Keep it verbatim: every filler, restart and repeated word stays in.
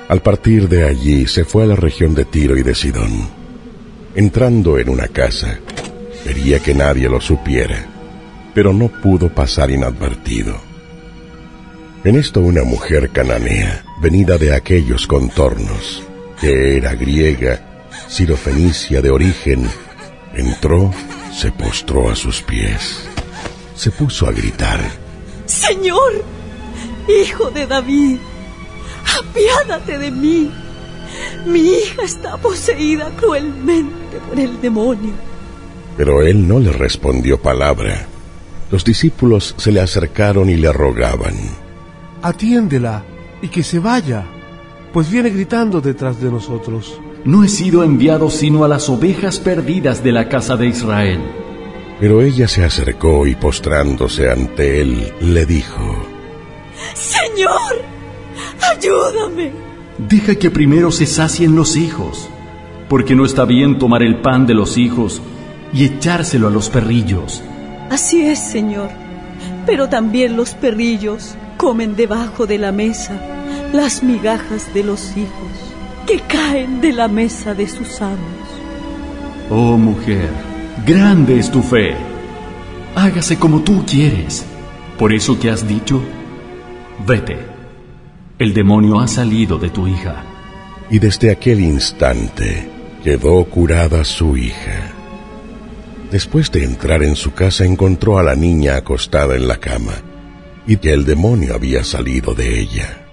Al partir de allí se fue a la región de Tiro y de Sidón. Entrando en una casa, quería que nadie lo supiera, pero no pudo pasar inadvertido. En esto una mujer cananea, venida de aquellos contornos, que era griega, sirofenicia de origen, entró, se postró a sus pies, se puso a gritar: Señor, hijo de David, apiádate de mí. Mi hija está poseída cruelmente por el demonio. Pero él no le respondió palabra. Los discípulos se le acercaron y le rogaban: Atiéndela y que se vaya, pues viene gritando detrás de nosotros. No he sido enviado sino a las ovejas perdidas de la casa de Israel. Pero ella se acercó y postrándose ante él, le dijo: Señor, ayúdame. Deja que primero se sacien los hijos, porque no está bien tomar el pan de los hijos y echárselo a los perrillos. Así es, Señor, pero también los perrillos comen debajo de la mesa las migajas de los hijos que caen de la mesa de sus amos. Oh mujer, grande es tu fe. Hágase como tú quieres. Por eso que has dicho, vete. El demonio ha salido de tu hija. Y desde aquel instante quedó curada su hija. Después de entrar en su casa encontró a la niña acostada en la cama, y que el demonio había salido de ella.